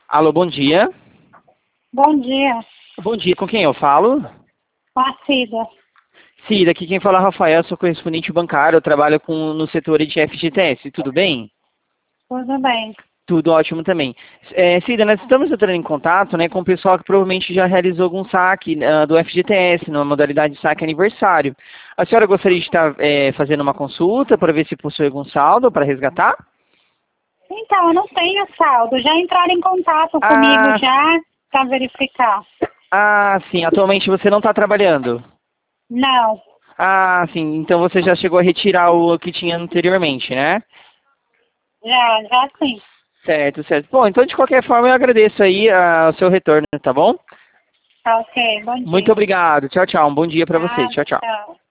Alô, bom dia. Bom dia, Bom dia, com quem eu falo? Cida. Cida, aqui quem fala é Rafael, sou correspondente bancário, eu trabalho no setor de FGTS, tudo bem? Tudo bem? Tudo ótimo também. Cida, nós estamos entrando em contato, né, com o pessoal que provavelmente já realizou algum saque do FGTS, na modalidade de saque aniversário. A senhora gostaria de estar fazendo uma consulta para ver se possui algum saldo para resgatar? Então, eu não tenho saldo. Já entraram em contato comigo Ah, já para verificar. sim, atualmente você não está trabalhando. Não, Ah, sim, então você já chegou a retirar o que tinha anteriormente, né? já sim. Certo, certo. Bom, então de qualquer forma eu agradeço aí o seu retorno, tá bom? Tá ok, bom Muito dia. obrigado. Tchau, tchau. Um bom dia para você. Nada, Tchau, tchau. tchau.